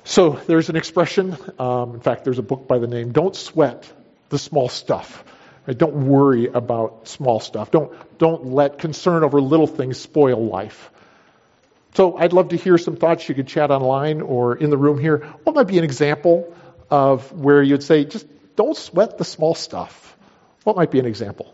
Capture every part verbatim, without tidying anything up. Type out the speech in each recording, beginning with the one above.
So there's an expression, um, in fact, there's a book by the name, Don't Sweat the Small Stuff. Right? Don't worry about small stuff. Don't, don't let concern over little things spoil life. So I'd love to hear some thoughts. You could chat online or in the room here. What might be an example of where you'd say, just don't sweat the small stuff? What might be an example?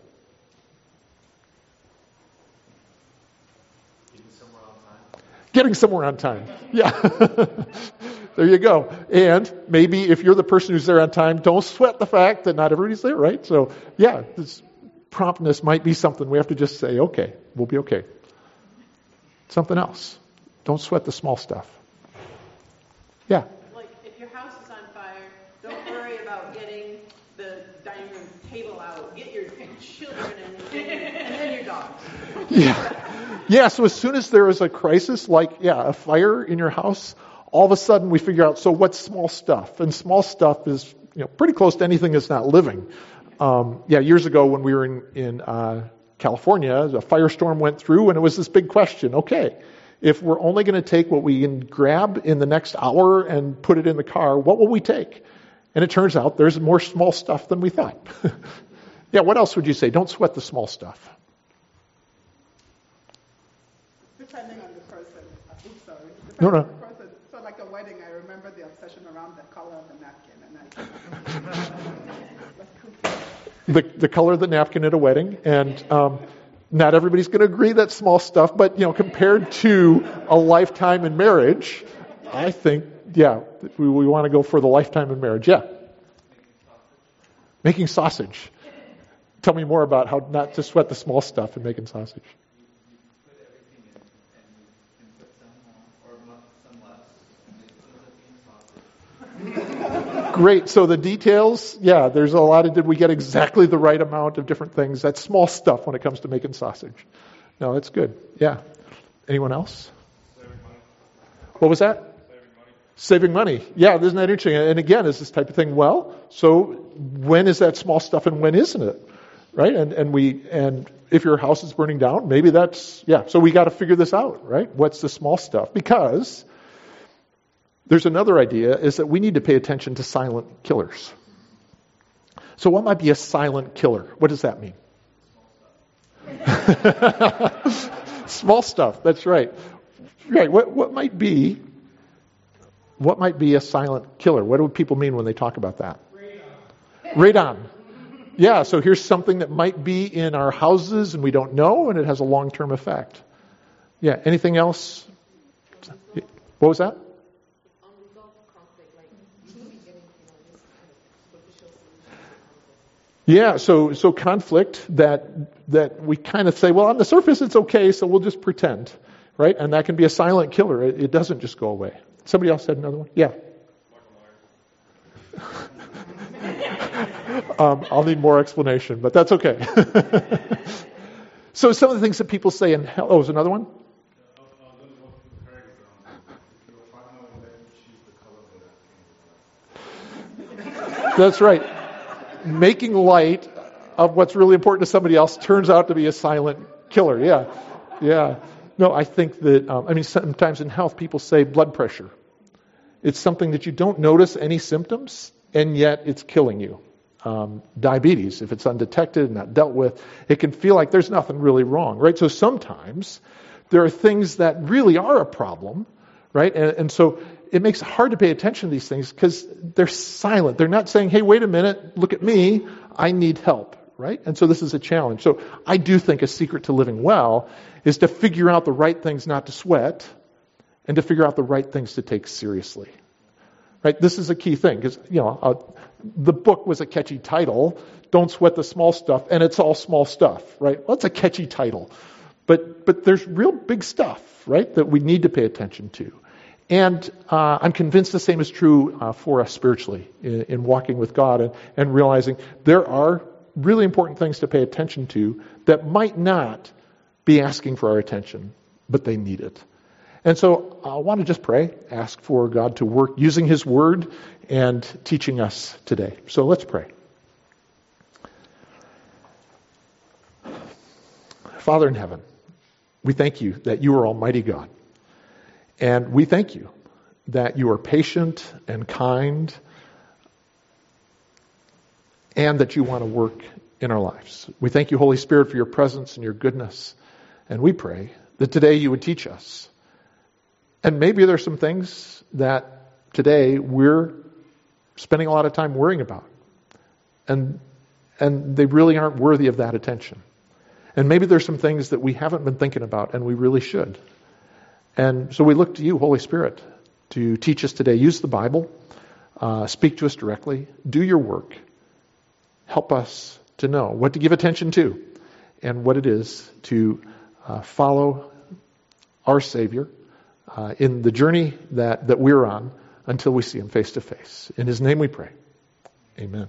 Getting somewhere on time. Getting somewhere on time. Yeah. There you go. And maybe if you're the person who's there on time, don't sweat the fact that not everybody's there, right? So, yeah, this promptness might be something we have to just say, okay, we'll be okay. Something else. Don't sweat the small stuff. Yeah. Like, if your house is on fire, don't worry about getting the dining room table out. Get your children and, and then your dogs. Yeah. Yeah, so as soon as there is a crisis, like, yeah, a fire in your house, all of a sudden we figure out, so what's small stuff? And small stuff is, you know, pretty close to anything that's not living. Um, yeah, years ago when we were in, in uh, California, a firestorm went through and it was this big question. Okay, if we're only going to take what we can grab in the next hour and put it in the car, what will we take? And it turns out there's more small stuff than we thought. Yeah, what else would you say? Don't sweat the small stuff. Depending on the person. I'm sorry. No, Depending no. on the person. So like a wedding, I remember the obsession around the color of the napkin. And I, the, the color of the napkin at a wedding. And um, not everybody's going to agree that's small stuff, but, you know, compared to a lifetime in marriage, I think, yeah, we, we want to go for the lifetime in marriage. Yeah. Making sausage. Tell me more about how not to sweat the small stuff in making sausage. Great. So the details, yeah, there's a lot of, did we get exactly the right amount of different things? That's small stuff when it comes to making sausage. No, that's good. Yeah. Anyone else? Saving money. What was that? Saving money. Saving money. Yeah, isn't that interesting? And again, is this type of thing, well, so when is that small stuff and when isn't it? Right? And, and we, and if your house is burning down, maybe that's, yeah. So we got to figure this out, right? What's the small stuff? Because there's another idea, is that we need to pay attention to silent killers. So what might be a silent killer? What does that mean? Small stuff, that's right. Right, what, what might be, what might be a silent killer? What do people mean when they talk about that? Radon. Radon. Yeah, so here's something that might be in our houses and we don't know, and it has a long-term effect. Yeah, anything else? What was that? Yeah, so so conflict that that we kind of say, well, on the surface it's okay, so we'll just pretend, right? And that can be a silent killer. It, it doesn't just go away. Somebody else had another one? Yeah. um, I'll need more explanation, but that's okay. So some of the things that people say in hell. Oh, is another one? That's right. Making light of what's really important to somebody else turns out to be a silent killer. Yeah, yeah. No, I think that, um, I mean, sometimes in health people say blood pressure. It's something that you don't notice any symptoms, and yet it's killing you. Um, diabetes, if it's undetected and not dealt with, it can feel like there's nothing really wrong, right? So sometimes there are things that really are a problem, right? And, and so it makes it hard to pay attention to these things because they're silent. They're not saying, hey, wait a minute, look at me, I need help, right? And so this is a challenge. So I do think a secret to living well is to figure out the right things not to sweat and to figure out the right things to take seriously, right? This is a key thing because, you know, uh, the book was a catchy title, Don't Sweat the Small Stuff, and it's all small stuff, right? Well, that's a catchy title. But, but there's real big stuff, right, that we need to pay attention to. And uh, I'm convinced the same is true uh, for us spiritually in, in walking with God and, and realizing there are really important things to pay attention to that might not be asking for our attention, but they need it. And so I want to just pray, ask for God to work using His Word and teaching us today. So let's pray. Father in heaven, we thank you that you are Almighty God. And we thank you that you are patient and kind, and that you want to work in our lives. We thank you, Holy Spirit, for your presence and your goodness. And we pray that today you would teach us. And maybe there's some things that today we're spending a lot of time worrying about. And, and they really aren't worthy of that attention. And maybe there's some things that we haven't been thinking about and we really should. And so we look to you, Holy Spirit, to teach us today. Use the Bible. Uh, speak to us directly. Do your work. Help us to know what to give attention to and what it is to uh, follow our Savior uh, in the journey that, that we're on until we see Him face to face. In His name we pray. Amen.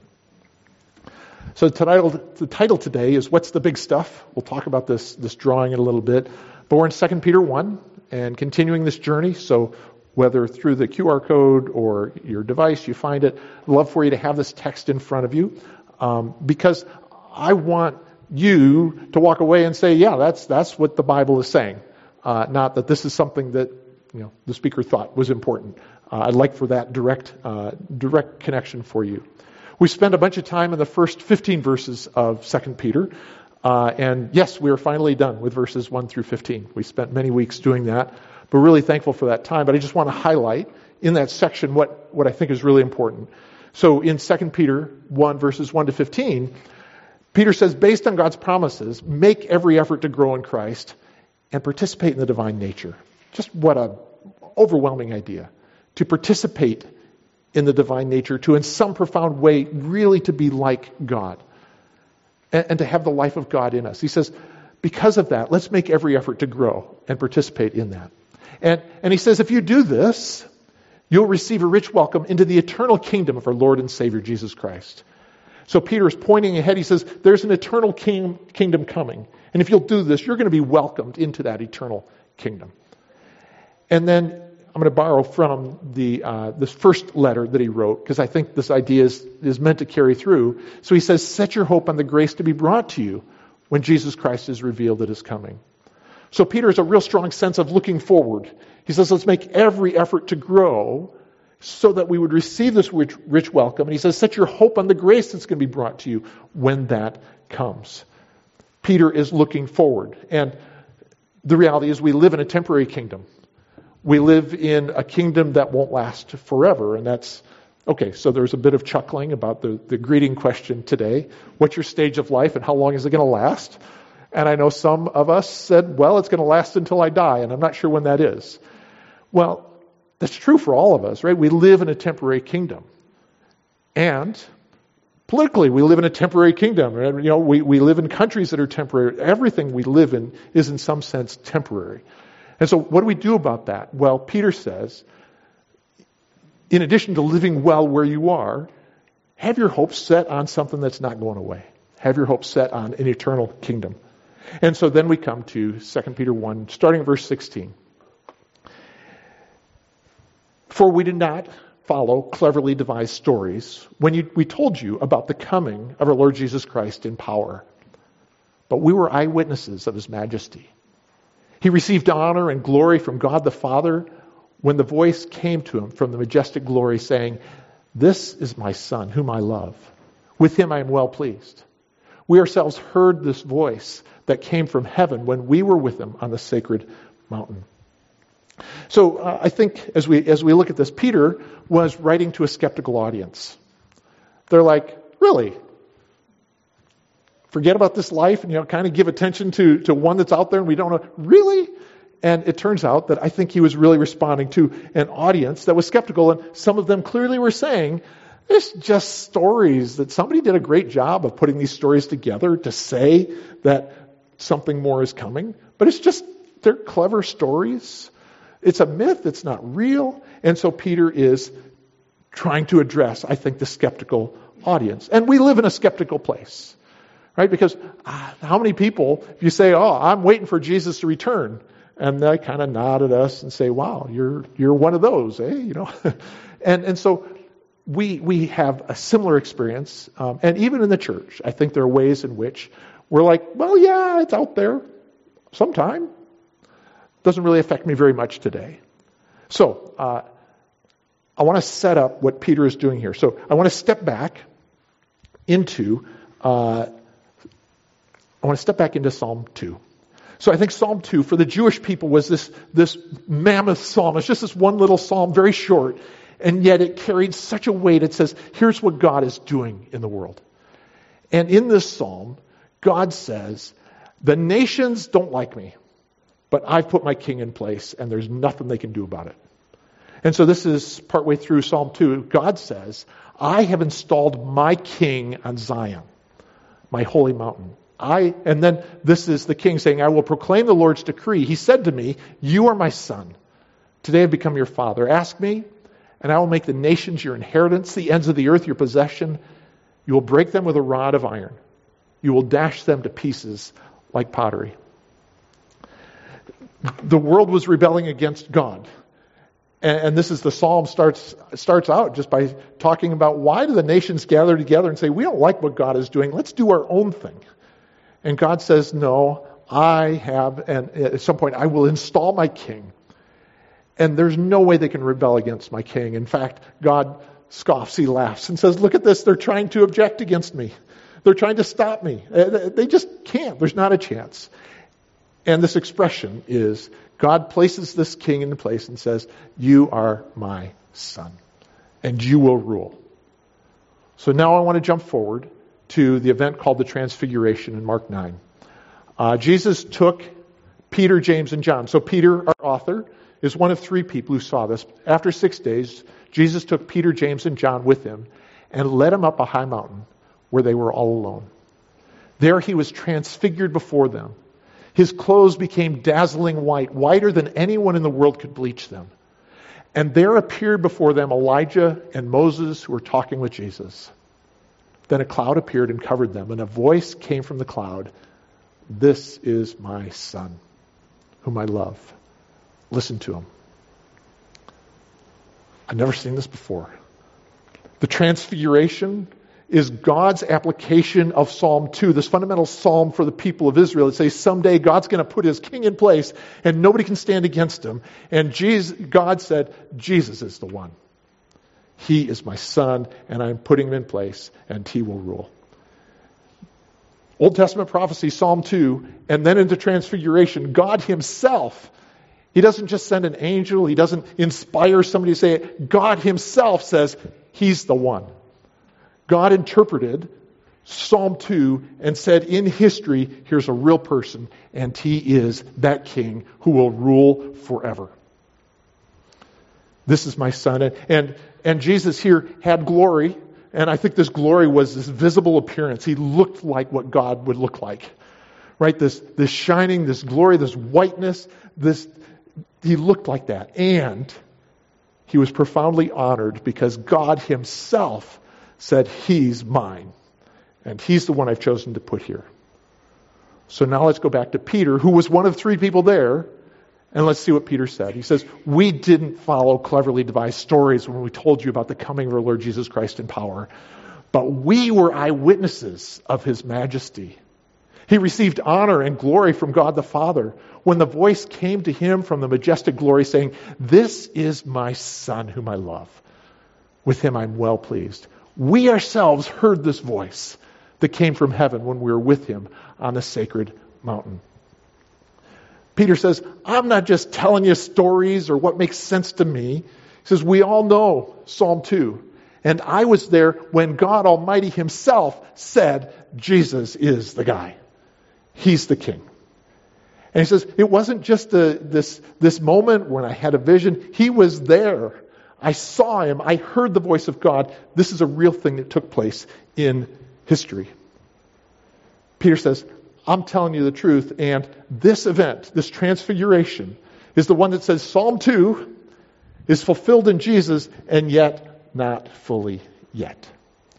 So the title, the title today is What's the Big Stuff? We'll talk about this, this drawing in a little bit. But we're in Second Peter one and continuing this journey. So whether through the Q R code or your device you find it, I'd love for you to have this text in front of you. Um, because I want you to walk away and say, yeah, that's that's what the Bible is saying. Uh, not that this is something that you know the speaker thought was important. Uh, I'd like for that direct uh, direct connection for you. We spent a bunch of time in the first fifteen verses of Second Peter. Uh, and yes, we are finally done with verses one through fifteen. We spent many weeks doing that. But really thankful for that time. But I just want to highlight in that section what, what I think is really important. So in Second Peter one, verses one to fifteen, Peter says, based on God's promises, make every effort to grow in Christ and participate in the divine nature. Just what an overwhelming idea. To participate in the divine nature, to in some profound way really to be like God. And, and to have the life of God in us. He says, because of that, let's make every effort to grow and participate in that. And, and he says, if you do this, you'll receive a rich welcome into the eternal kingdom of our Lord and Savior, Jesus Christ. So Peter is pointing ahead. He says, there's an eternal king, kingdom coming. And if you'll do this, you're going to be welcomed into that eternal kingdom. And then I'm going to borrow from the uh, this first letter that he wrote, because I think this idea is, is meant to carry through. So he says, set your hope on the grace to be brought to you when Jesus Christ is revealed at His coming. So Peter has a real strong sense of looking forward. He says, let's make every effort to grow so that we would receive this rich, rich welcome. And he says, set your hope on the grace that's going to be brought to you when that comes. Peter is looking forward. And the reality is we live in a temporary kingdom. We live in a kingdom that won't last forever. And that's, okay, so there's a bit of chuckling about the, the greeting question today. What's your stage of life and how long is it going to last? And I know some of us said, well, it's going to last until I die, and I'm not sure when that is. Well, that's true for all of us, right? We live in a temporary kingdom. And politically, we live in a temporary kingdom. Right? You know, we, we live in countries that are temporary. Everything we live in is in some sense temporary. And so what do we do about that? Well, Peter says, in addition to living well where you are, have your hopes set on something that's not going away. Have your hopes set on an eternal kingdom. And so then we come to Second Peter one, starting at verse sixteen. For we did not follow cleverly devised stories when you, we told you about the coming of our Lord Jesus Christ in power. But we were eyewitnesses of His majesty. He received honor and glory from God the Father when the voice came to Him from the majestic glory saying, this is my Son whom I love. With Him I am well pleased. We ourselves heard this voice that came from heaven when we were with Him on the sacred mountain. So uh, I think as we as we look at this, Peter was writing to a skeptical audience. They're like, really? Forget about this life and, you know, kind of give attention to, to one that's out there and we don't know. Really? And it turns out that I think he was really responding to an audience that was skeptical, and some of them clearly were saying, it's just stories, that somebody did a great job of putting these stories together to say that something more is coming. But it's just, they're clever stories. It's a myth. It's not real. And so Peter is trying to address, I think, the skeptical audience. And we live in a skeptical place, right? Because uh, how many people, if you say, oh, I'm waiting for Jesus to return, and they kind of nod at us and say, wow, you're you're one of those, eh? You know, and and so we we have a similar experience, um, and even in the church, I think there are ways in which we're like, well, yeah, it's out there sometime. Doesn't really affect me very much today. So uh, I want to set up what Peter is doing here. So I want to step back into, uh, I want to step back into Psalm two. So I think Psalm two for the Jewish people was this, this mammoth psalm. It's just this one little psalm, very short, and yet it carried such a weight. It says, here's what God is doing in the world. And in this psalm, God says, the nations don't like me, but I've put my king in place, and there's nothing they can do about it. And so this is partway through Psalm two. God says, I have installed my king on Zion, my holy mountain. I, and then this is the king saying, I will proclaim the Lord's decree. He said to me, you are my son. Today I've become your father. Ask me, and I will make the nations your inheritance, the ends of the earth your possession. You will break them with a rod of iron. You will dash them to pieces like pottery. The world was rebelling against God. And, and this is the psalm starts starts out just by talking about why do the nations gather together and say, we don't like what God is doing. Let's do our own thing. And God says, no, I have, and at some point I will install my king. And there's no way they can rebel against my king. In fact, God scoffs, he laughs and says, look at this, they're trying to object against me. They're trying to stop me. They just can't. There's not a chance. And this expression is, God places this king into place and says, you are my son, and you will rule. So now I want to jump forward to the event called the Transfiguration in Mark nine. Uh, Jesus took Peter, James, and John. So Peter, our author, is one of three people who saw this. After six days, Jesus took Peter, James, and John with him and led them up a high mountain where they were all alone. There he was transfigured before them. His clothes became dazzling white, whiter than anyone in the world could bleach them. And there appeared before them Elijah and Moses who were talking with Jesus. Then a cloud appeared and covered them, and a voice came from the cloud, this is my son, whom I love. Listen to him. I've never seen this before. The Transfiguration is God's application of Psalm two, this fundamental psalm for the people of Israel. It says someday God's going to put his king in place and nobody can stand against him. And Jesus, God said, Jesus is the one. He is my son and I'm putting him in place and he will rule. Old Testament prophecy, Psalm two, and then into Transfiguration, God himself. He doesn't just send an angel. He doesn't inspire somebody to say it. God himself says he's the one. God interpreted Psalm two and said in history, here's a real person, and he is that king who will rule forever. This is my son. And, and, and Jesus here had glory, and I think this glory was this visible appearance. He looked like what God would look like. Right? This, this shining, this glory, this whiteness, this, he looked like that. And he was profoundly honored because God himself said, he's mine. And he's the one I've chosen to put here. So now let's go back to Peter, who was one of three people there. And let's see what Peter said. He says, we didn't follow cleverly devised stories when we told you about the coming of our Lord Jesus Christ in power. But we were eyewitnesses of his majesty. He received honor and glory from God the Father when the voice came to him from the majestic glory saying, this is my son whom I love. With him I'm well pleased. We ourselves heard this voice that came from heaven when we were with him on the sacred mountain. Peter says, I'm not just telling you stories or what makes sense to me. He says, we all know Psalm two. And I was there when God Almighty himself said, Jesus is the guy. He's the king. And he says, it wasn't just a, this, this moment when I had a vision. He was there. I saw him. I heard the voice of God. This is a real thing that took place in history. Peter says, I'm telling you the truth. And this event, this transfiguration, is the one that says Psalm two is fulfilled in Jesus and yet not fully yet.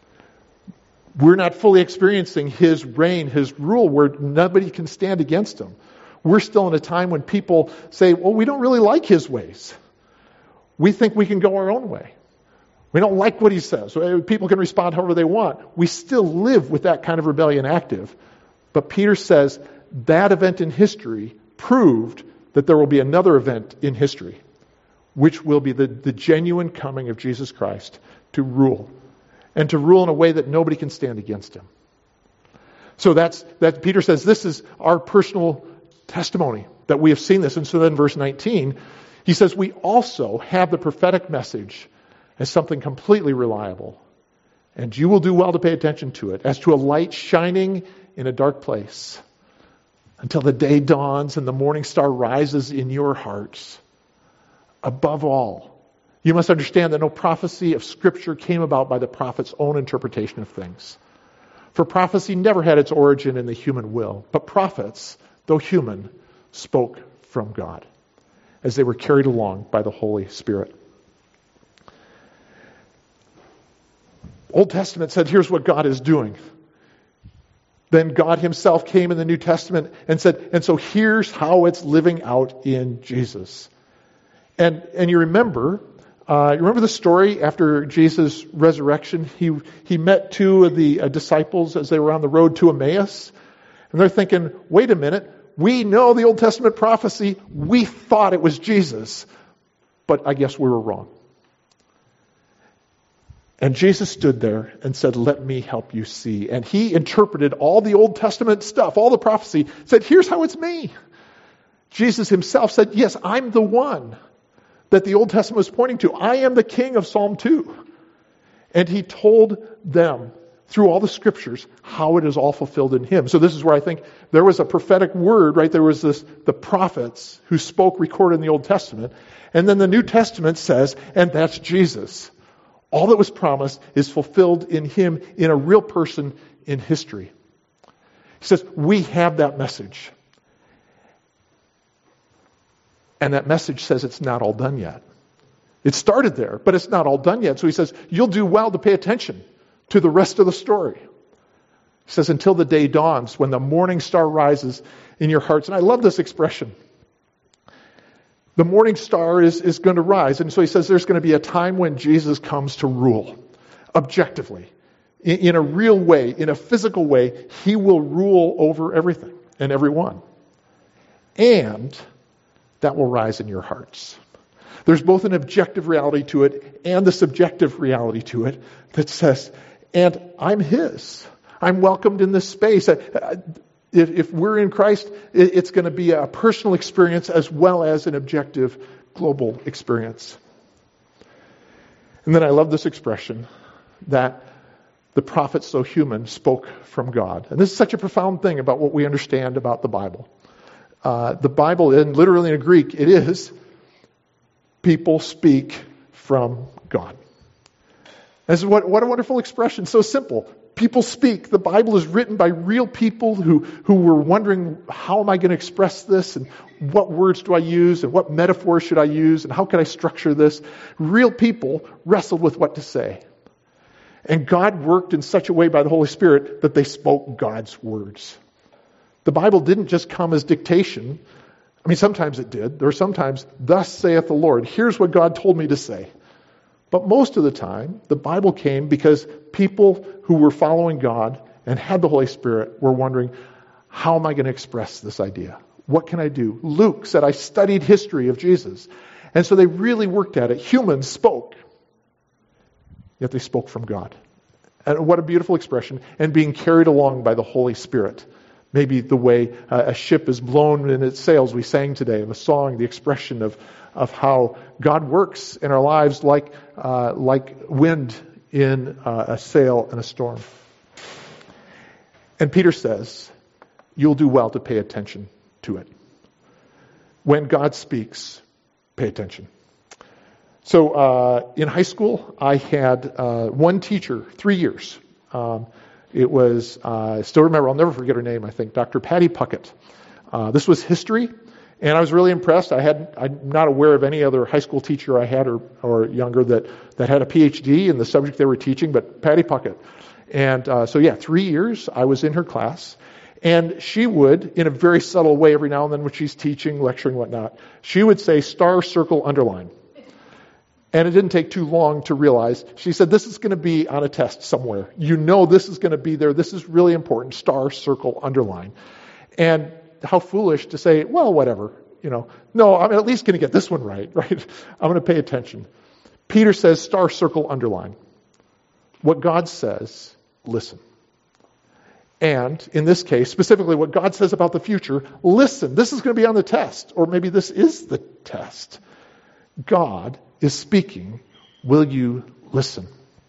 We're not fully experiencing his reign, his rule, where nobody can stand against him. We're still in a time when people say, well, we don't really like his ways. We think we can go our own way. We don't like what he says. People can respond however they want. We still live with that kind of rebellion active. But Peter says that event in history proved that there will be another event in history which will be the, the genuine coming of Jesus Christ to rule, and to rule in a way that nobody can stand against him. So that's that. Peter says this is our personal testimony that we have seen this. And so then verse nineteen, he says we also have the prophetic message as something completely reliable. And you will do well to pay attention to it, as to a light shining in a dark place, until the day dawns and the morning star rises in your hearts. Above all, you must understand that no prophecy of Scripture came about by the prophet's own interpretation of things. For prophecy never had its origin in the human will, but prophets, though human, spoke from God, as they were carried along by the Holy Spirit. Old Testament said, here's what God is doing. Then God himself came in the New Testament and said, and so here's how it's living out in Jesus. And and you remember, uh, you remember the story after Jesus' resurrection? He he met two of the uh, disciples as they were on the road to Emmaus. And they're thinking, wait a minute, we know the Old Testament prophecy. We thought it was Jesus. But I guess we were wrong. And Jesus stood there and said, let me help you see. And he interpreted all the Old Testament stuff, all the prophecy, said, here's how it's me. Jesus himself said, yes, I'm the one that the Old Testament was pointing to. I am the king of Psalm two. And he told them through all the scriptures how it is all fulfilled in him. So this is where I think there was a prophetic word, right? There was this, the prophets who spoke recorded in the Old Testament. And then the New Testament says, and that's Jesus. All that was promised is fulfilled in him, in a real person in history. He says, we have that message. And that message says it's not all done yet. It started there, but it's not all done yet. So he says, you'll do well to pay attention to the rest of the story. He says, until the day dawns, when the morning star rises in your hearts. And I love this expression. The morning star is, is going to rise. And so he says there's going to be a time when Jesus comes to rule objectively, in, in a real way, in a physical way. He will rule over everything and everyone. And that will rise in your hearts. There's both an objective reality to it and the subjective reality to it that says, and I'm his. I'm welcomed in this space. I, I, If, if we're in Christ, it's going to be a personal experience as well as an objective global experience. And then I love this expression that the prophet, so human, spoke from God. And this is such a profound thing about what we understand about the Bible. Uh, the Bible, and literally in Greek, it is people speak from God. This is what, what a wonderful expression. So simple. People speak. The Bible is written by real people who, who were wondering, how am I going to express this? And what words do I use? And what metaphors should I use? And how can I structure this? Real people wrestled with what to say. And God worked in such a way by the Holy Spirit that they spoke God's words. The Bible didn't just come as dictation. I mean, sometimes it did. There were sometimes, thus saith the Lord. Here's what God told me to say. But most of the time, the Bible came because people who were following God and had the Holy Spirit were wondering, how am I going to express this idea? What can I do? Luke said, I studied history of Jesus. And so they really worked at it. Humans spoke, yet they spoke from God. And what a beautiful expression. And being carried along by the Holy Spirit. Maybe the way uh, a ship is blown in its sails, we sang today in a song, the expression of, of how God works in our lives like, uh, like wind in uh, a sail in a storm. And Peter says, you'll do well to pay attention to it. When God speaks, pay attention. So uh, in high school, I had uh, one teacher, three years. Um, It was, uh, I still remember, I'll never forget her name, I think, Doctor Patty Puckett. Uh, this was history, and I was really impressed. I had, I'm not aware of any other high school teacher I had or, or younger that, that had a P H D in the subject they were teaching, but Patty Puckett. And uh, so, yeah, three years I was in her class, and she would, in a very subtle way every now and then when she's teaching, lecturing, whatnot, she would say star, circle, underline. And it didn't take too long to realize. She said, this is going to be on a test somewhere. You know this is going to be there. This is really important. Star, circle, underline. And how foolish to say, well, whatever. you know. No, I'm at least going to get this one right, right? I'm going to pay attention. Peter says, star, circle, underline. What God says, listen. And in this case, specifically what God says about the future, listen. This is going to be on the test, or maybe this is the test. God is speaking. Will you listen?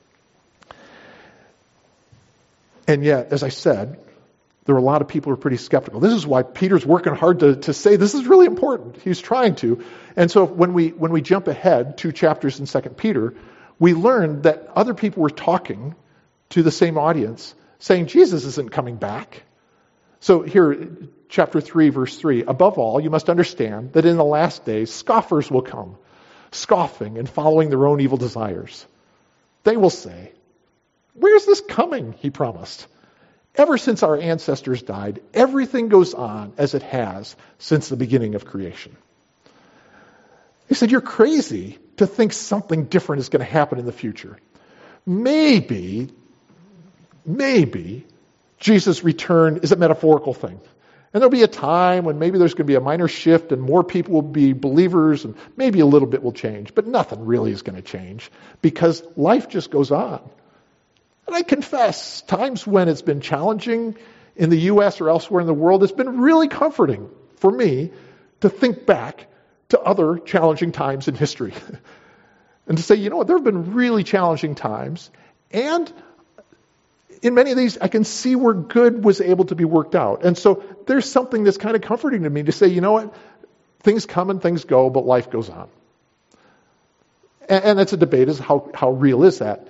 And yet, as I said, there are a lot of people who are pretty skeptical. This is why Peter's working hard to, to say this is really important. He's trying to. And so when we when we jump ahead two chapters in Second Peter, we learn that other people were talking to the same audience, saying Jesus isn't coming back. So here, chapter three, verse three, above all, you must understand that in the last days, scoffers will come, scoffing and following their own evil desires. They will say, where's this coming, he promised? Ever since our ancestors died, everything goes on as it has since the beginning of creation. He said, you're crazy to think something different is going to happen in the future. Maybe, maybe Jesus' return is a metaphorical thing. And there'll be a time when maybe there's going to be a minor shift and more people will be believers and maybe a little bit will change. But nothing really is going to change because life just goes on. And I confess, times when it's been challenging in the U S or elsewhere in the world, it's been really comforting for me to think back to other challenging times in history. And to say, you know what, there have been really challenging times. And in many of these, I can see where good was able to be worked out. And so there's something that's kind of comforting to me to say, you know what, things come and things go, but life goes on. And, and it's a debate is how, how real is that?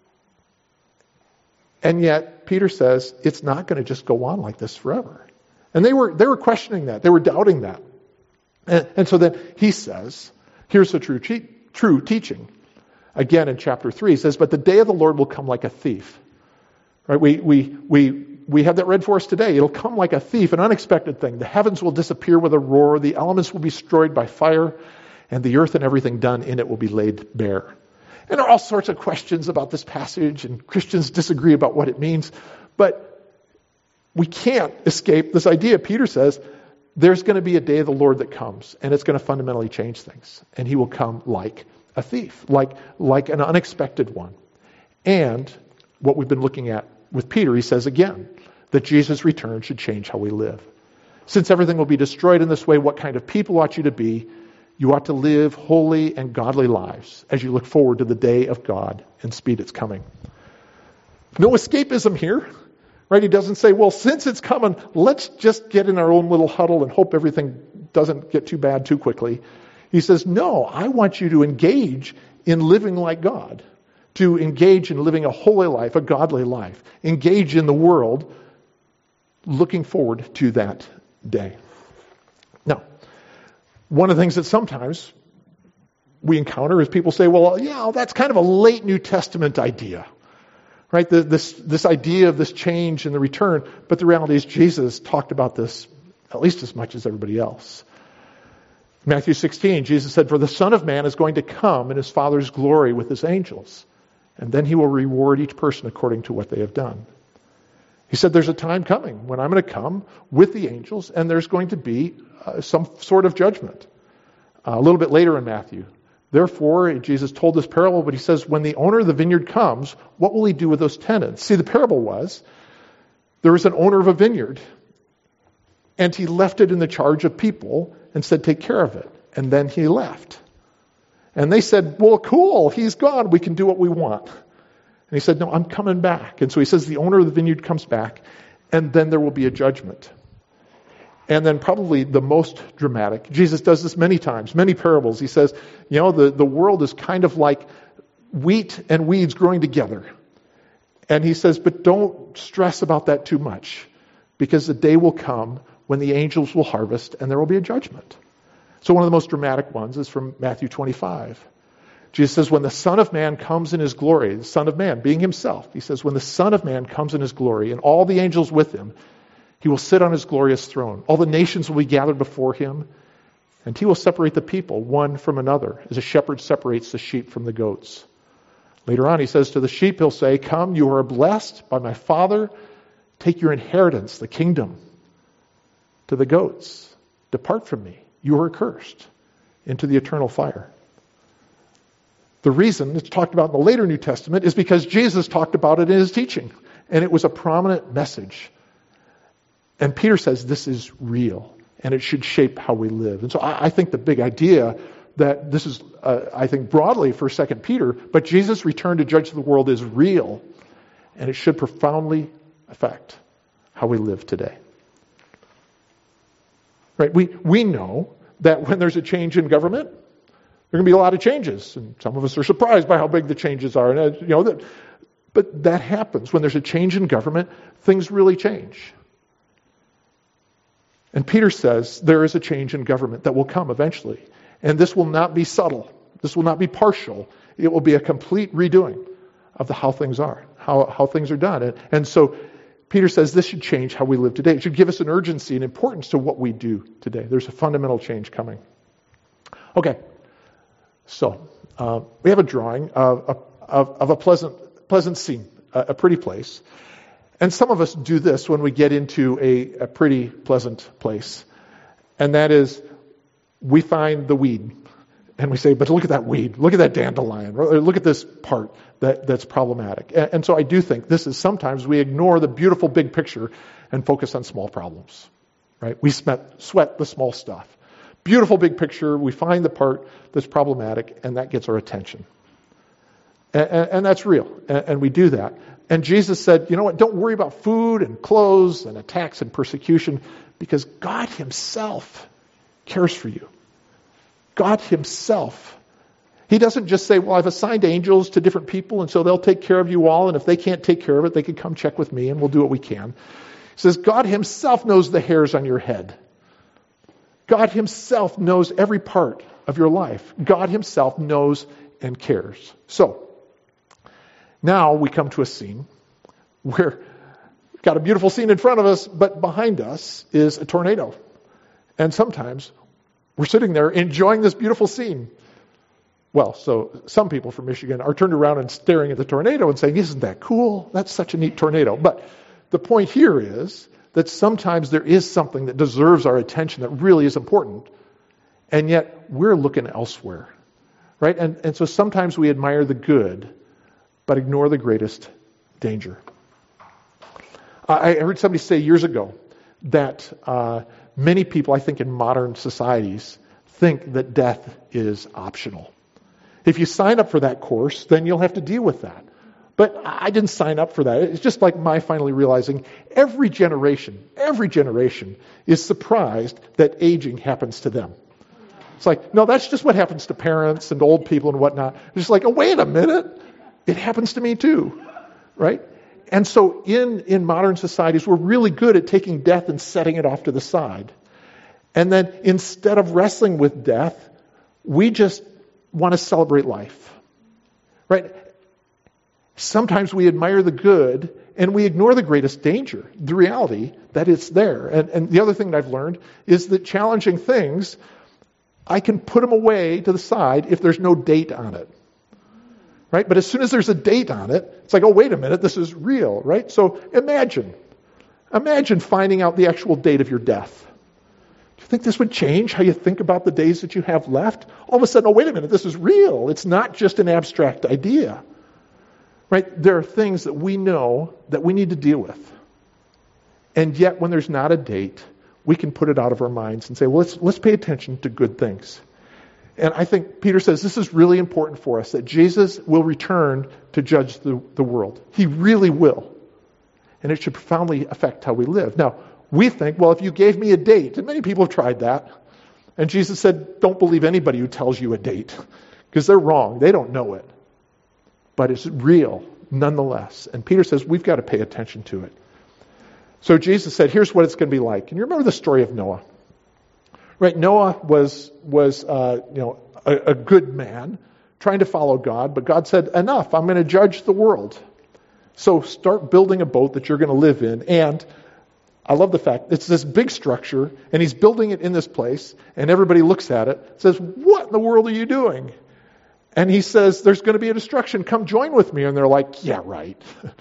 And yet, Peter says, it's not going to just go on like this forever. And they were they were questioning that. They were doubting that. And, and so then he says, here's the true, che- true teaching. Again, in chapter three, he says, but the day of the Lord will come like a thief. Right? We, we, we, we have that read for us today. It'll come like a thief, an unexpected thing. The heavens will disappear with a roar. The elements will be destroyed by fire. And the earth and everything done in it will be laid bare. And there are all sorts of questions about this passage, and Christians disagree about what it means. But we can't escape this idea. Peter says there's going to be a day of the Lord that comes, and it's going to fundamentally change things. And he will come like a thief, like, like an unexpected one. And what we've been looking at with Peter, he says again, that Jesus' return should change how we live. Since everything will be destroyed in this way, what kind of people ought you to be? You ought to live holy and godly lives as you look forward to the day of God and speed its coming. No escapism here, right? He doesn't say, well, since it's coming, let's just get in our own little huddle and hope everything doesn't get too bad too quickly. He says, no, I want you to engage in living like God, to engage in living a holy life, a godly life, engage in the world, looking forward to that day. Now, one of the things that sometimes we encounter is people say, well, yeah, that's kind of a late New Testament idea, right? The, this, this idea of this change and the return. But the reality is Jesus talked about this at least as much as everybody else. Matthew sixteen, Jesus said, for the Son of Man is going to come in his Father's glory with his angels, and then he will reward each person according to what they have done. He said there's a time coming when I'm going to come with the angels, and there's going to be uh, some sort of judgment. Uh, a little bit later in Matthew. Therefore, Jesus told this parable, but he says, when the owner of the vineyard comes, what will he do with those tenants? See, the parable was, there was an owner of a vineyard, and he left it in the charge of people and said, take care of it. And then he left. And they said, well, cool, he's gone, we can do what we want. And he said, no, I'm coming back. And so he says the owner of the vineyard comes back, and then there will be a judgment. And then probably the most dramatic, Jesus does this many times, many parables. He says, you know, the, the world is kind of like wheat and weeds growing together. And he says, but don't stress about that too much, because the day will come when the angels will harvest and there will be a judgment. So one of the most dramatic ones is from Matthew twenty-five. Jesus says, when the Son of Man comes in his glory, the Son of Man being himself, he says, when the Son of Man comes in his glory and all the angels with him, he will sit on his glorious throne. All the nations will be gathered before him, and he will separate the people one from another, as a shepherd separates the sheep from the goats. Later on, he says to the sheep, he'll say, come, you are blessed by my Father. Take your inheritance, the kingdom. To the goats, depart from me. you are cursed into the eternal fire. The reason it's talked about in the later New Testament is because Jesus talked about it in his teaching, and it was a prominent message. And Peter says this is real, and it should shape how we live. And so I, I think the big idea that this is, uh, I think broadly for Second Peter, but Jesus' return to judge the world is real, and it should profoundly affect how we live today. Right? We we know that when there's a change in government, there are going to be a lot of changes, and some of us are surprised by how big the changes are. And uh, you know that, but that happens when there's a change in government. Things really change. And Peter says there is a change in government that will come eventually, and this will not be subtle. This will not be partial. It will be a complete redoing of the how things are, how how things are done. And, and so Peter says this should change how we live today. It should give us an urgency and importance to what we do today. There's a fundamental change coming. Okay, so uh, we have a drawing of, of, of a pleasant pleasant scene, a, a pretty place. And some of us do this when we get into a, a pretty pleasant place. And that is, we find the weed. And we say, but look at that weed. Look at that dandelion. Look at this part that, that's problematic. And, and so I do think this is sometimes we ignore the beautiful big picture and focus on small problems. Right? We sweat, sweat the small stuff. Beautiful big picture. We find the part that's problematic, and that gets our attention. And, and, and that's real. And, and we do that. And Jesus said, you know what, don't worry about food and clothes and attacks and persecution, because God himself cares for you. God himself. He doesn't just say, well, I've assigned angels to different people, and so they'll take care of you all, and if they can't take care of it, they can come check with me, and we'll do what we can. He says, God himself knows the hairs on your head. God himself knows every part of your life. God himself knows and cares. So, now we come to a scene where we've got a beautiful scene in front of us, but behind us is a tornado. And sometimes we're sitting there enjoying this beautiful scene. Well, so some people from Michigan are turned around and staring at the tornado and saying, isn't that cool? That's such a neat tornado. But the point here is that sometimes there is something that deserves our attention that really is important, and yet we're looking elsewhere. Right? And, and so sometimes we admire the good, but ignore the greatest danger. I heard somebody say years ago that uh, many people, I think in modern societies, think that death is optional. If you sign up for that course, then you'll have to deal with that. But I didn't sign up for that. It's just like my finally realizing every generation, every generation is surprised that aging happens to them. It's like, no, that's just what happens to parents and old people and whatnot. It's just like, oh, wait a minute. It happens to me too, right? And so in, in modern societies, we're really good at taking death and setting it off to the side. And then instead of wrestling with death, we just want to celebrate life, right? Sometimes we admire the good and we ignore the greatest danger, the reality that it's there. And, and the other thing that I've learned is that challenging things, I can put them away to the side if there's no date on it. Right? But as soon as there's a date on it, it's like, oh, wait a minute, this is real, right? So imagine, imagine finding out the actual date of your death. Do you think this would change how you think about the days that you have left? All of a sudden, oh, wait a minute, this is real. It's not just an abstract idea. Right? There are things that we know that we need to deal with. And yet, when there's not a date, we can put it out of our minds and say, well, let's, let's pay attention to good things. And I think Peter says this is really important for us, that Jesus will return to judge the, the world. He really will. And it should profoundly affect how we live. Now, we think, well, if you gave me a date, and many people have tried that, and Jesus said, don't believe anybody who tells you a date, because they're wrong. They don't know it. But it's real, nonetheless. And Peter says, we've got to pay attention to it. So Jesus said, here's what it's going to be like. And you remember the story of Noah? Right, Noah was was uh, you know a, a good man trying to follow God, but God said, enough, I'm going to judge the world. So start building a boat that you're going to live in. And I love the fact it's this big structure, and he's building it in this place, and everybody looks at it, says, what in the world are you doing? And he says, there's going to be a destruction. Come join with me. And they're like, yeah, right.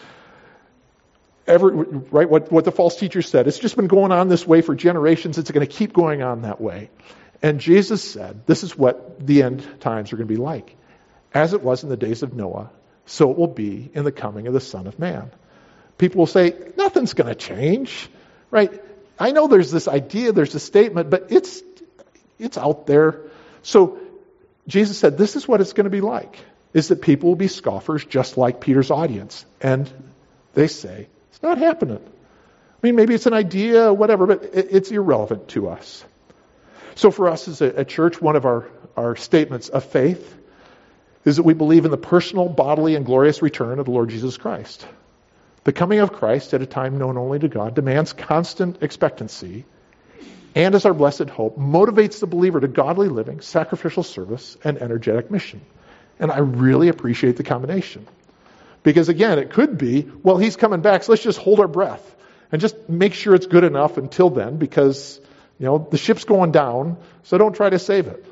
Every, right, what, what the false teacher said. It's just been going on this way for generations. It's going to keep going on that way. And Jesus said, this is what the end times are going to be like. As it was in the days of Noah, so it will be in the coming of the Son of Man. People will say, nothing's going to change, right? I know there's this idea, there's a statement, but it's it's out there. So Jesus said, this is what it's going to be like, is that people will be scoffers just like Peter's audience. And they say, it's not happening. I mean, maybe it's an idea, whatever, but it, it's irrelevant to us. So for us as a, a church, one of our, our statements of faith is that we believe in the personal, bodily, and glorious return of the Lord Jesus Christ. The coming of Christ at a time known only to God demands constant expectancy, and as our blessed hope, motivates the believer to godly living, sacrificial service, and energetic mission. And I really appreciate the combination. Because again, it could be, well, he's coming back, so let's just hold our breath and just make sure it's good enough until then, because, you know, the ship's going down, so don't try to save it.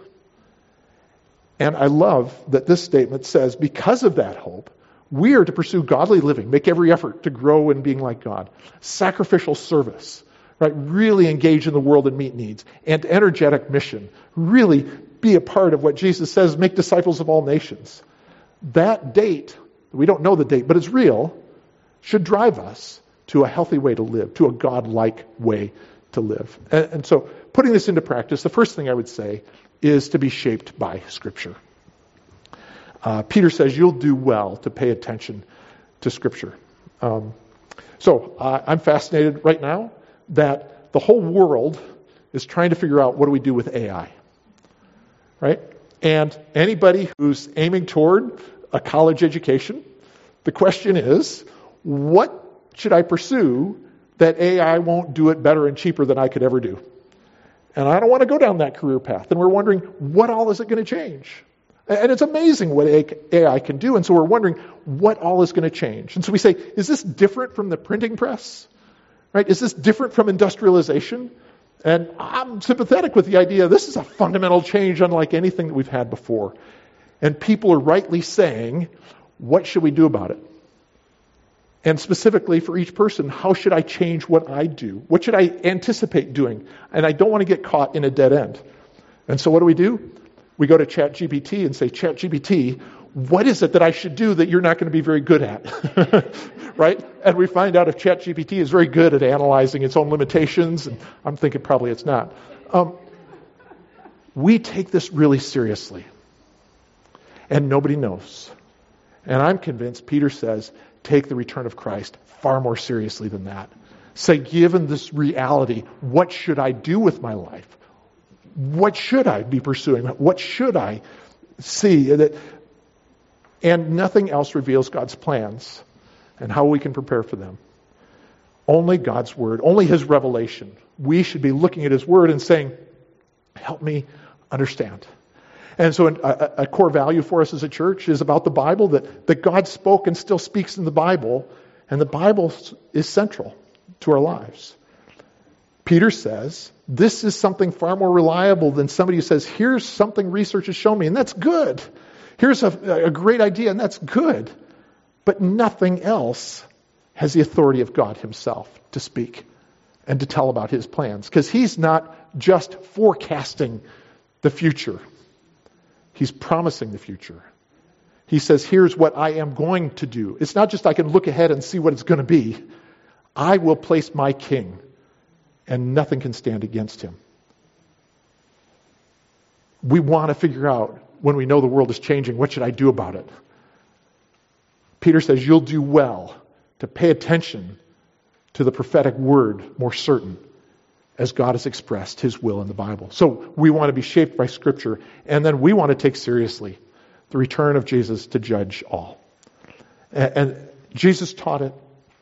And I love that this statement says, because of that hope, we are to pursue godly living, make every effort to grow in being like God. Sacrificial service, right? Really engage in the world and meet needs. And energetic mission. Really be a part of what Jesus says, make disciples of all nations. That date, we don't know the date, but it's real, should drive us to a healthy way to live, to a God-like way to live. And, and so putting this into practice, the first thing I would say is to be shaped by Scripture. Uh, Peter says you'll do well to pay attention to Scripture. Um, so uh, I'm fascinated right now that the whole world is trying to figure out what do we do with A I, right? And anybody who's aiming toward a college education, the question is, what should I pursue that A I won't do it better and cheaper than I could ever do? And I don't want to go down that career path. And we're wondering, what all is it going to change? And it's amazing what A I can do. And so we're wondering, what all is going to change? And so we say, is this different from the printing press? Right? Is this different from industrialization? And I'm sympathetic with the idea this is a fundamental change unlike anything that we've had before. And people are rightly saying, what should we do about it? And specifically for each person, how should I change what I do? What should I anticipate doing? And I don't want to get caught in a dead end. And so what do we do? We go to ChatGPT and say, ChatGPT, what is it that I should do that you're not going to be very good at? Right? And we find out if ChatGPT is very good at analyzing its own limitations, and I'm thinking probably it's not. Um, we take this really seriously. And nobody knows. And I'm convinced, Peter says, take the return of Christ far more seriously than that. Say, given this reality, what should I do with my life? What should I be pursuing? What should I see? And nothing else reveals God's plans and how we can prepare for them. Only God's Word, only His revelation. We should be looking at His Word and saying, help me understand. And so a, a core value for us as a church is about the Bible, that, that God spoke and still speaks in the Bible, and the Bible is central to our lives. Peter says, this is something far more reliable than somebody who says, here's something research has shown me, and that's good. Here's a, a great idea, and that's good. But nothing else has the authority of God Himself to speak and to tell about His plans. Because He's not just forecasting the future. He's promising the future. He says, here's what I am going to do. It's not just I can look ahead and see what it's going to be. I will place my king, and nothing can stand against him. We want to figure out, when we know the world is changing, what should I do about it? Peter says, you'll do well to pay attention to the prophetic word more certain, as God has expressed His will in the Bible. So we want to be shaped by Scripture, and then we want to take seriously the return of Jesus to judge all. And, and Jesus taught it.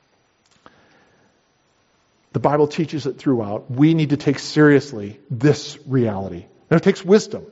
The Bible teaches it throughout. We need to take seriously this reality. And it takes wisdom.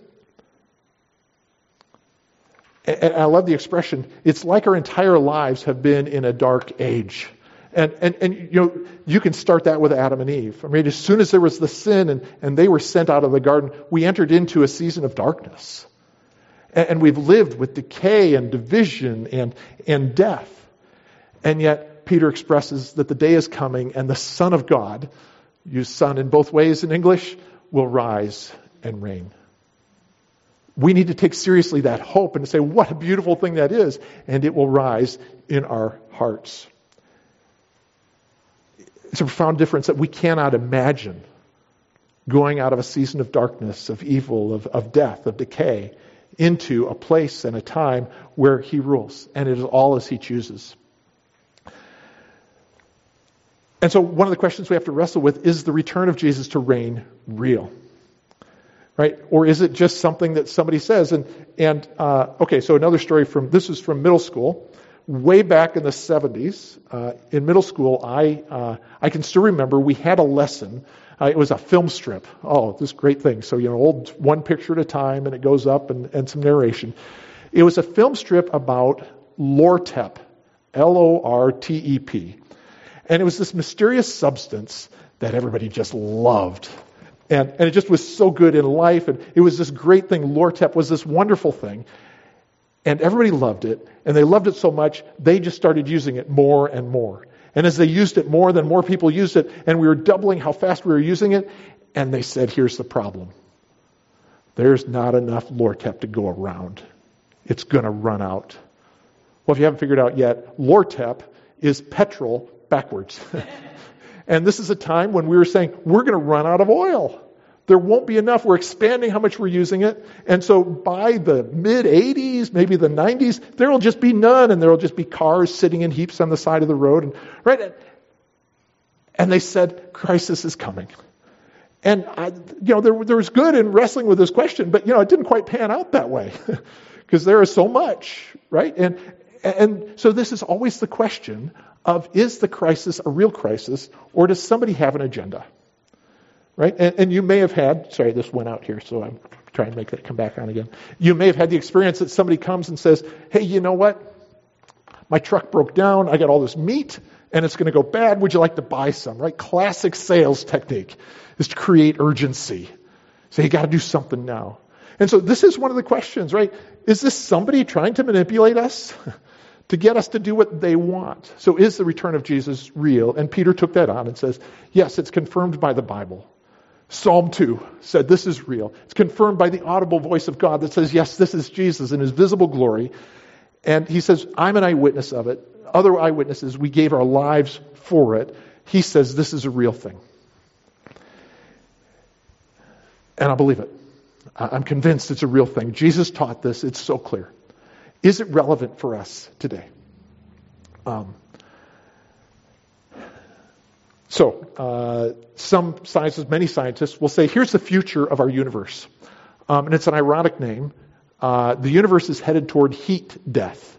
And I love the expression, it's like our entire lives have been in a dark age. And, and, and you know, you can start that with Adam and Eve. I mean, as soon as there was the sin and, and they were sent out of the garden, we entered into a season of darkness. And, and we've lived with decay and division and, and death. And yet, Peter expresses that the day is coming and the Son of God, used son in both ways in English, will rise and reign. We need to take seriously that hope and say, what a beautiful thing that is, and it will rise in our hearts. It's a profound difference that we cannot imagine going out of a season of darkness, of evil, of, of death, of decay, into a place and a time where he rules, and it is all as he chooses. And so one of the questions we have to wrestle with is the return of Jesus to reign real? Right? Or is it just something that somebody says? And, and uh, okay, so another story from, this is from middle school. Way back in the seventies, uh, in middle school, I uh, I can still remember we had a lesson. Uh, it was a film strip. Oh, this great thing. So, you know, old one picture at a time, and it goes up, and, and some narration. It was a film strip about Lortep, L O R T E P. And it was this mysterious substance that everybody just loved. And, and it just was so good in life. And it was this great thing. Lortep was this wonderful thing. And everybody loved it. And they loved it so much, they just started using it more and more. And as they used it more, then more people used it. And we were doubling how fast we were using it. And they said, here's the problem. There's not enough Lortep to go around. It's going to run out. Well, if you haven't figured out yet, Lortep is petrol backwards. And this is a time when we were saying, we're going to run out of oil. There won't be enough. We're expanding how much we're using it. And so by the mid-eighties, maybe the nineties, there will just be none, and there will just be cars sitting in heaps on the side of the road. And, right? And they said, crisis is coming. And, I, you know, there, there was good in wrestling with this question, but, you know, it didn't quite pan out that way because there is so much, right? And, and so this is always the question of, is the crisis a real crisis, or does somebody have an agenda? Right? And, and you may have had, sorry, this went out here, so I'm trying to make that come back on again. You may have had the experience that somebody comes and says, hey, you know what? My truck broke down. I got all this meat, and it's going to go bad. Would you like to buy some? Right? Classic sales technique is to create urgency. So you got to do something now. And so this is one of the questions, right? Is this somebody trying to manipulate us to get us to do what they want? So is the return of Jesus real? And Peter took that on and says, yes, it's confirmed by the Bible. Psalm two said this is real. It's confirmed by the audible voice of God that says, yes, this is Jesus in his visible glory. And he says, I'm an eyewitness of it. Other eyewitnesses, we gave our lives for it. He says this is a real thing. And I believe it. I'm convinced it's a real thing. Jesus taught this. It's so clear. Is it relevant for us today? Um, so, uh, some scientists, many scientists will say, here's the future of our universe. Um, and it's an ironic name. Uh, the universe is headed toward heat death.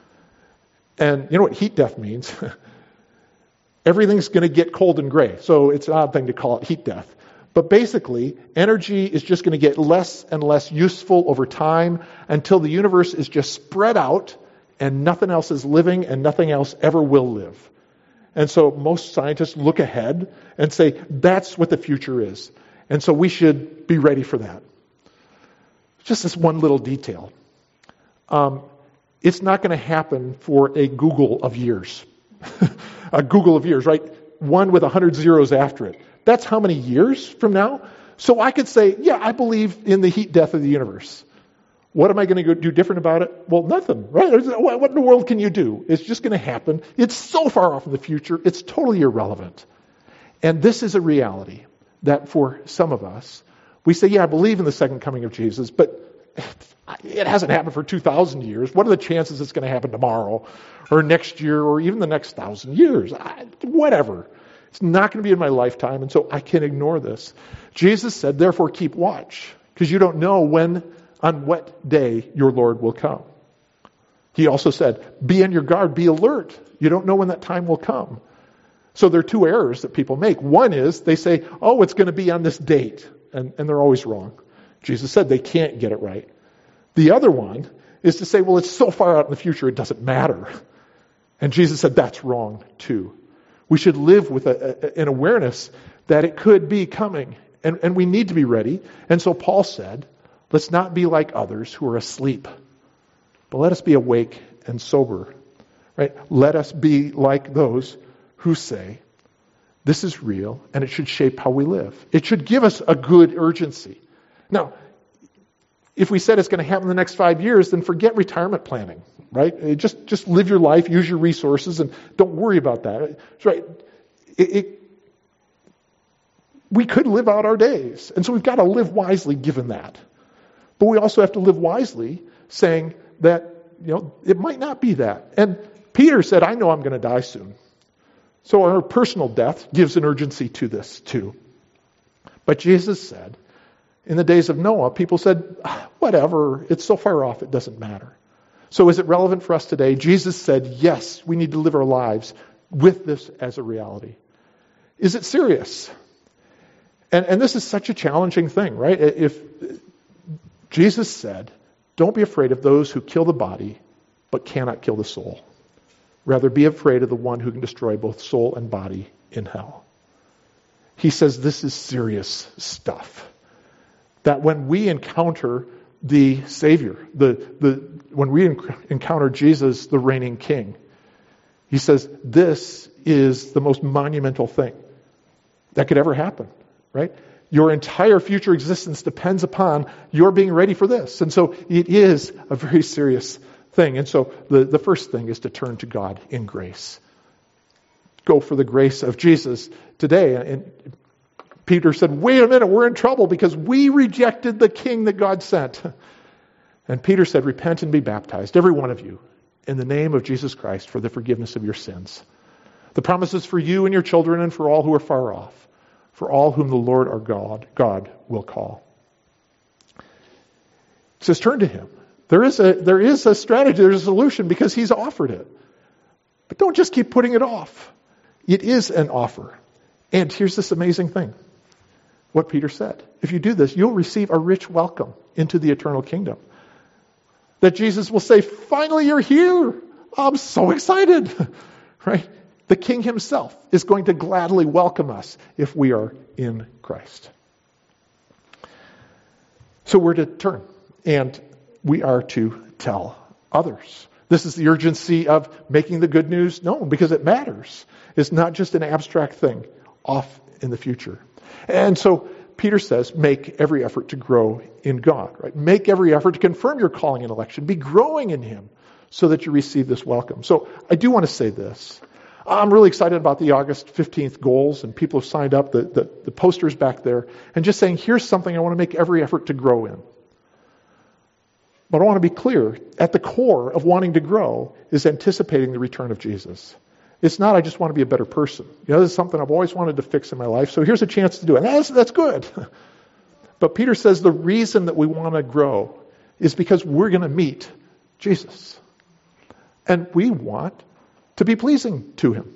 And you know what heat death means? Everything's going to get cold and gray. So it's an odd thing to call it heat death. But basically, energy is just going to get less and less useful over time until the universe is just spread out and nothing else is living and nothing else ever will live. And so most scientists look ahead and say, that's what the future is. And so we should be ready for that. Just this one little detail. Um, it's not going to happen for a Google of years. A Google of years, right? One with a hundred zeros after it. That's how many years from now? So I could say, yeah, I believe in the heat death of the universe. What am I going to do different about it? Well, nothing, right? What in the world can you do? It's just going to happen. It's so far off in the future, it's totally irrelevant. And this is a reality that for some of us, we say, yeah, I believe in the second coming of Jesus, but it hasn't happened for two thousand years. What are the chances it's going to happen tomorrow or next year or even the next thousand years? I, whatever. It's not going to be in my lifetime, and so I can ignore this. Jesus said, therefore keep watch, because you don't know when, on what day your Lord will come. He also said, be on your guard, be alert. You don't know when that time will come. So there are two errors that people make. One is they say, oh, it's going to be on this date, and, and they're always wrong. Jesus said they can't get it right. The other one is to say, well, it's so far out in the future, it doesn't matter. And Jesus said that's wrong too. We should live with a, a, an awareness that it could be coming, and, and we need to be ready. And so Paul said, let's not be like others who are asleep, but let us be awake and sober. Right? Let us be like those who say, this is real, and it should shape how we live. It should give us a good urgency. Now, if we said it's going to happen in the next five years, then forget retirement planning, right? Just just live your life, use your resources, and don't worry about that. That's right. It, it, we could live out our days, and so we've got to live wisely given that. But we also have to live wisely, saying that, you know, it might not be that. And Peter said, I know I'm going to die soon. So our personal death gives an urgency to this too. But Jesus said, in the days of Noah, people said, whatever, it's so far off, it doesn't matter. So is it relevant for us today? Jesus said, yes, we need to live our lives with this as a reality. Is it serious? And, and this is such a challenging thing, right? If Jesus said, don't be afraid of those who kill the body, but cannot kill the soul. Rather, be afraid of the one who can destroy both soul and body in hell. He says this is serious stuff. That when we encounter the Savior, the, the when we enc- encounter Jesus, the reigning King, he says this is the most monumental thing that could ever happen, right? Your entire future existence depends upon your being ready for this. And so it is a very serious thing. And so the, the first thing is to turn to God in grace. Go for the grace of Jesus today. And Peter said, wait a minute, we're in trouble because we rejected the King that God sent. And Peter said, repent and be baptized, every one of you, in the name of Jesus Christ for the forgiveness of your sins. The promise is for you and your children and for all who are far off, for all whom the Lord our God, God will call. It says, turn to him. There is a there is a strategy, there's a solution because he's offered it. But don't just keep putting it off. It is an offer. And here's this amazing thing. What Peter said. If you do this, you'll receive a rich welcome into the eternal kingdom. That Jesus will say, finally you're here. I'm so excited. Right? The King himself is going to gladly welcome us if we are in Christ. So we're to turn. And we are to tell others. This is the urgency of making the good news known because it matters. It's not just an abstract thing off in the future. And so Peter says, make every effort to grow in God, right? Make every effort to confirm your calling and election. Be growing in him so that you receive this welcome. So I do want to say this. I'm really excited about the August fifteenth goals, and people have signed up, the, the, the posters back there, and just saying, here's something I want to make every effort to grow in. But I want to be clear, at the core of wanting to grow is anticipating the return of Jesus. It's not, I just want to be a better person. You know, this is something I've always wanted to fix in my life, so here's a chance to do it. And that's, that's good. But Peter says the reason that we want to grow is because we're going to meet Jesus. And we want to be pleasing to him.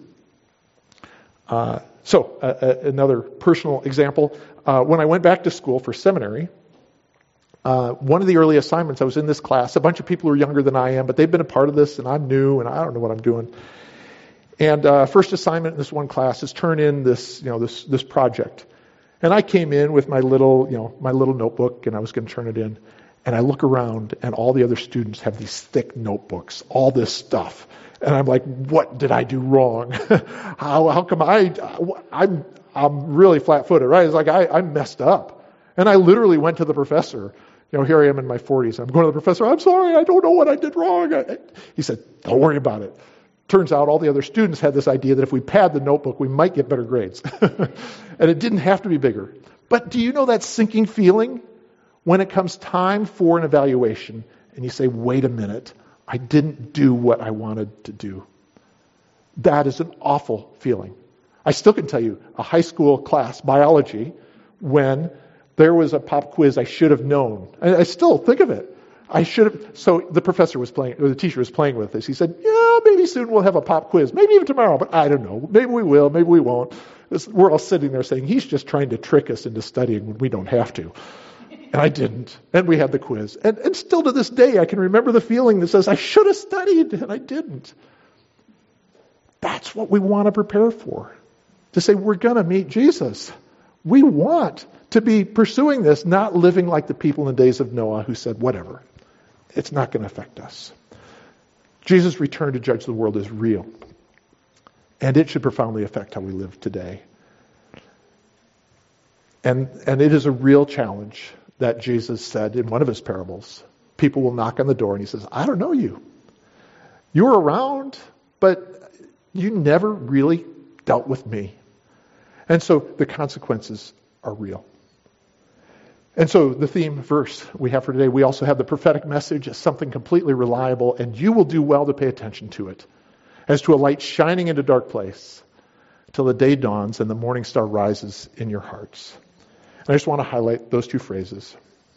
Uh, so, uh, uh, another personal example. Uh, when I went back to school for seminary, Uh, one of the early assignments, I was in this class. A bunch of people who are younger than I am, but they've been a part of this, and I'm new, and I don't know what I'm doing. And uh, first assignment in this one class is turn in this, you know, this this project. And I came in with my little, you know, my little notebook, and I was going to turn it in. And I look around, and all the other students have these thick notebooks, all this stuff. And I'm like, what did I do wrong? how how come I I'm I'm really flat-footed, right? It's like I I messed up, and I literally went to the professor. You know, here I am in my forties. I'm going to the professor. I'm sorry, I don't know what I did wrong. I, he said, don't worry about it. Turns out all the other students had this idea that if we pad the notebook, we might get better grades. And it didn't have to be bigger. But do you know that sinking feeling when it comes time for an evaluation and you say, wait a minute, I didn't do what I wanted to do? That is an awful feeling. I still can tell you a high school class, biology, when there was a pop quiz I should have known. I, I still think of it. I should have. So the professor was playing, or the teacher was playing with this. He said, yeah, maybe soon we'll have a pop quiz. Maybe even tomorrow, but I don't know. Maybe we will, maybe we won't. This, we're all sitting there saying, he's just trying to trick us into studying when we don't have to. And I didn't. And we had the quiz. And, and still to this day, I can remember the feeling that says, I should have studied, and I didn't. That's what we want to prepare for. To say, we're going to meet Jesus. We want to be pursuing this, not living like the people in the days of Noah who said, whatever, it's not going to affect us. Jesus' return to judge the world is real. And it should profoundly affect how we live today. And, and it is a real challenge that Jesus said in one of his parables. People will knock on the door and he says, I don't know you. You were around, but you never really dealt with me. And so the consequences are real. And so the theme verse we have for today, we also have the prophetic message as something completely reliable, and you will do well to pay attention to it, as to a light shining in a dark place, till the day dawns and the morning star rises in your hearts. And I just want to highlight those two phrases.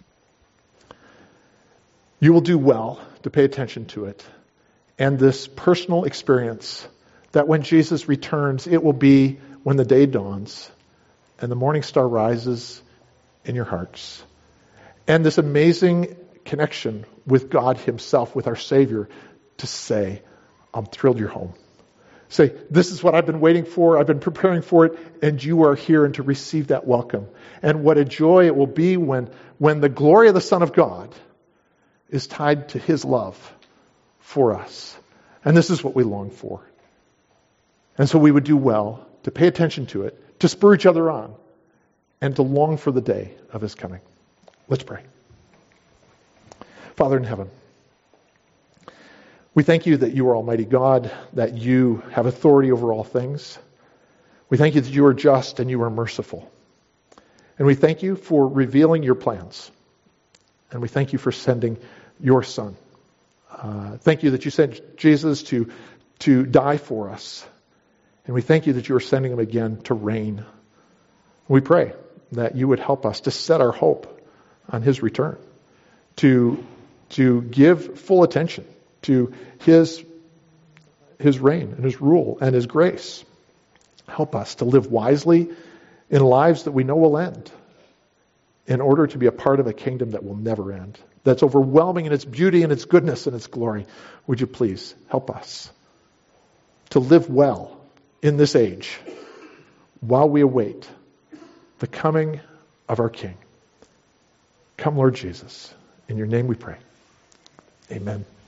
You will do well to pay attention to it, and this personal experience that when Jesus returns, it will be when the day dawns and the morning star rises in your hearts. And this amazing connection with God himself, with our Savior, to say, I'm thrilled you're home. Say, this is what I've been waiting for, I've been preparing for it, and you are here, and to receive that welcome. And what a joy it will be when, when the glory of the Son of God is tied to his love for us. And this is what we long for. And so we would do well to pay attention to it, to spur each other on, and to long for the day of his coming. Let's pray. Father in heaven, we thank you that you are Almighty God, that you have authority over all things. We thank you that you are just and you are merciful. And we thank you for revealing your plans. And we thank you for sending your Son. Uh, thank you that you sent Jesus to, to die for us. And we thank you that you are sending him again to reign. We pray that you would help us to set our hope on his return, to, to give full attention to his, his reign and his rule and his grace. Help us to live wisely in lives that we know will end, in order to be a part of a kingdom that will never end, that's overwhelming in its beauty and its goodness and its glory. Would you please help us to live well in this age while we await the coming of our King. Come, Lord Jesus. In your name we pray. Amen.